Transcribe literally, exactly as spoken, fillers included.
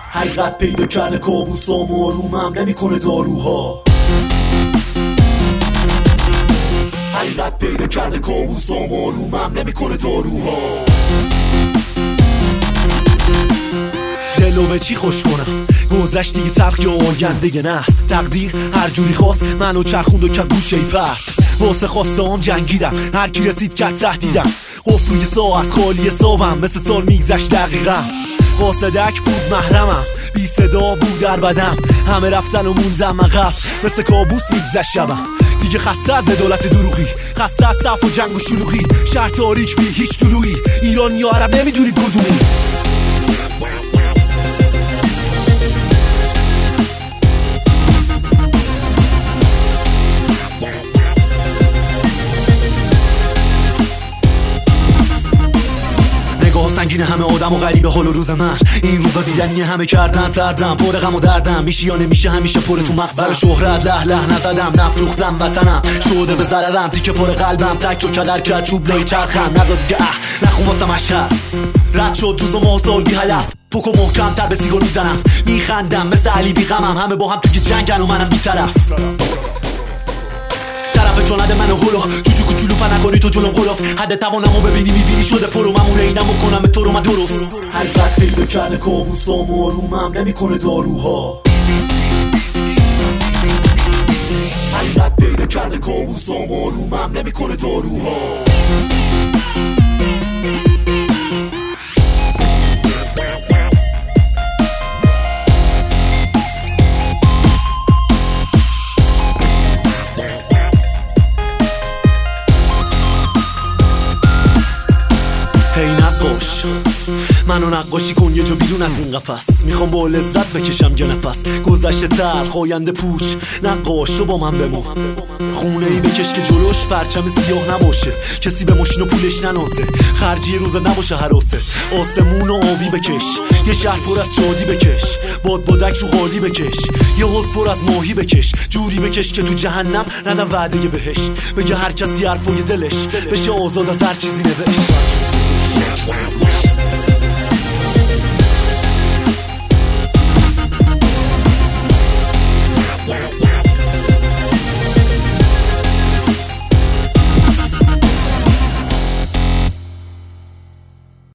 حقیقت پیدا کرده کابوسام و آرومم نمیکنه داروها. حقیقت پیدا کرده کابوسام و آرومم نمیکنه داروها. دلو به چی خوش کنم گذشت دیگه تلخ یا آینده نست. تقدیر هر جوری خواست منو چرخوند و کرد گوشه پرت. واسه خواسته هم جنگیدم هر کی رسید کرد تهدیدم. قفل روی ساعت خالی حسابم مثل سال میگذشت دقیقم. واسدک بود محرمم بی صدا بود در بدم. همه رفتن و موندم عقب مثل کابوس میگذشت شبم. دیگه خسته از عدالت دروغی، خسته از صف و جنگ و شلوغی. شهر تاریک بی هیچ طلوعی، ایران یا عرب نمیدونید کدومی. سنگین همه آدم و غریبه حال و روز من. این روزا دیدنی همه کردن تردم پر غم و دردم. میشه یا نمیشه همیشه پر تو مغزم. برای شهرت له له نزدم نفروختم وطنم شده به ضررم. تیکه پر قلبم تک و کدر کرد چوب لای چرخم. نزا دیگه اه نخون واسم اشهر رد شد روز و ماه سال بی هدف. پک و محکم تر به سیگار میزنم میخندم مثل علی بی غمم. همه با هم توی جنگن و منم بی طرف. جانده منو هلو جوجو کوچولو پا نکنی تو جلوم غلاف. حد توانمو ببینی میبینی شده پرو ممونه اینمو کنم تو رو من درست. حقیقت پیدا کرده کابوسام و آرومم نمیکنه داروها. حقیقت پیدا کرده کابوسام و آرومم نمیکنه داروها. منو نقاشی کن یه جا بیرون از این قفس. میخوام با لذت بکشم یه نفس. گذشته تلخ آینده پوچ نقاش تو با من بمون. خونه ای بکش که جلوش پرچم سیاه نباشه. کسی به ماشین و پولش ننازه. خرجی روزه نباشه حراسه. آسمون و آبی بکش. یه شهر پر از شادی بکش. باد بادک رو خالی بکش. یه حوض پر از ماهی بکش. جوری بکش که تو جهنم ندم وعده بهشت. بگه هر کسی حرفای دلش بشه آزاد از هر چیزی نوشت.